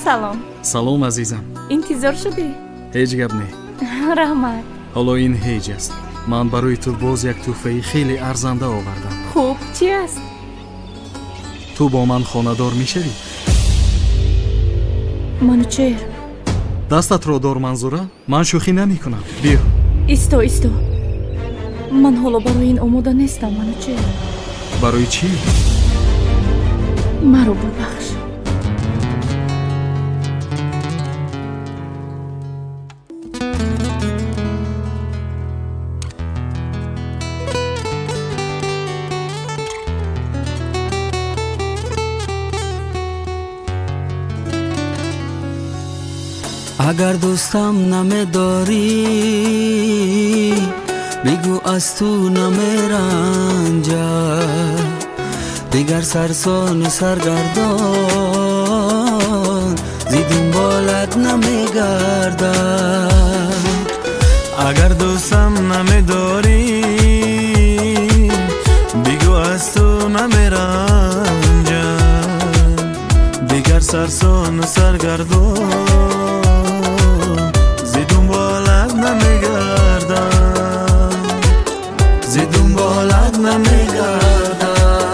салом. салом азизам. Интизор шудӣ? ҳеҷ гап не. раҳмат. ҳоло ин ҳеҷ аст. ман барои ту боз як тӯҳфаи хеле арзанда овардам. хуб, чӣ аст? ту бо ман хонадор мешавӣ? манучер. дастатро дор Манзура. ман шӯхӣ намекунам. биё. исто. ман ҳоло барои ин омода нестам, манучер. барои чӣ? маро бубахш. اگر دوستم نمیداری بگو از تو نمیرنجم دیگر سرسان و سرگردان زی دنبالت نمیگردم اگر دوستم نمیداری بگو از تو نمیرنجم دیگر سرسان و سرگردان زی دنبالت نمیگردم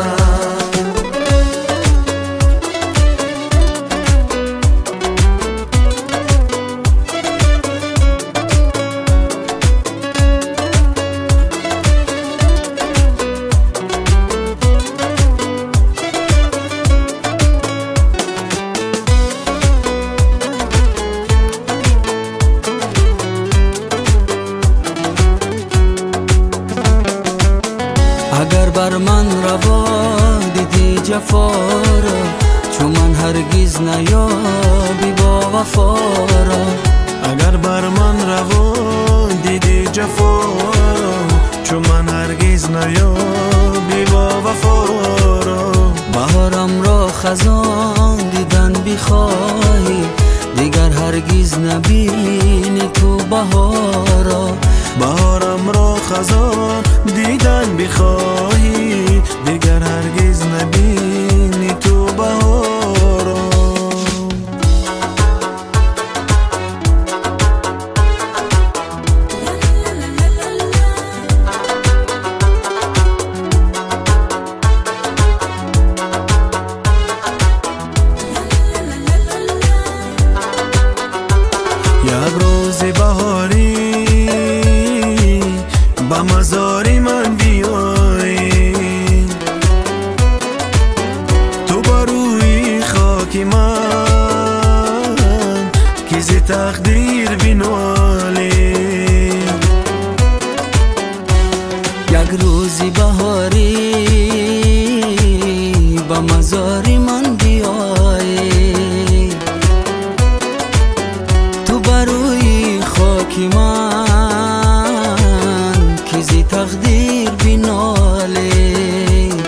اگر بر من روا دیدی جفا را چون من هرگز نیابی با وفا را اگر بر من روا دیدی جفا را چون من هرگز نیابی با وفا را بهارم را خزان دیدن بخواهی دیگر هرگز نبینی تو بهارا بهارم را خزان دیدن بخواهی دیگر هرگز نبینی تو بهارا یک روز بهاری با مزاری من بیایی تو بروی خاکی من که زی تقدیر بینالی یک روزی بهاری با مزاری من بیایی تو بروی خاکی من زی تقدیر بینالی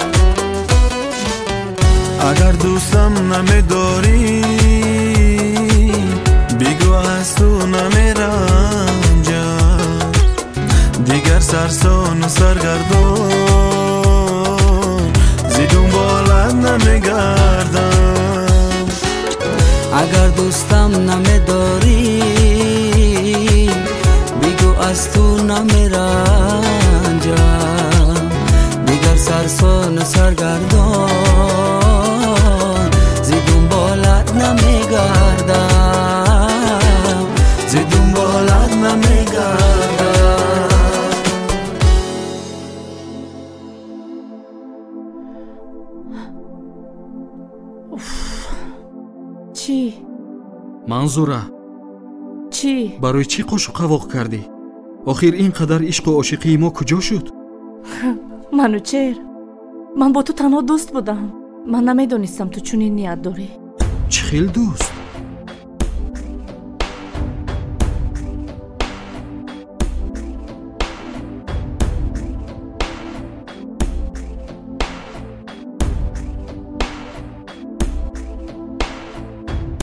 اگر دوستم نمیداری بگو از تو نمیرنجم دیگر سرسان و سرگردان زی دنبالت نمیگردم اگر دوستم نمیداری بگو از تو نمیرنجم دیگر سرسان و سرگردان زی دنبالت نمیگردم زی دنبالت نمیگردم چی؟ Манзура, چی؟ барои чӣ қошу қавоқ кардӣ? охир ин қадар ишқу ошиқии мо куҷо шуд? манучер, ман бо ту танҳо дӯст будам. ман намедонистам ту чунин ният дорӣ. чӣ хел дӯст?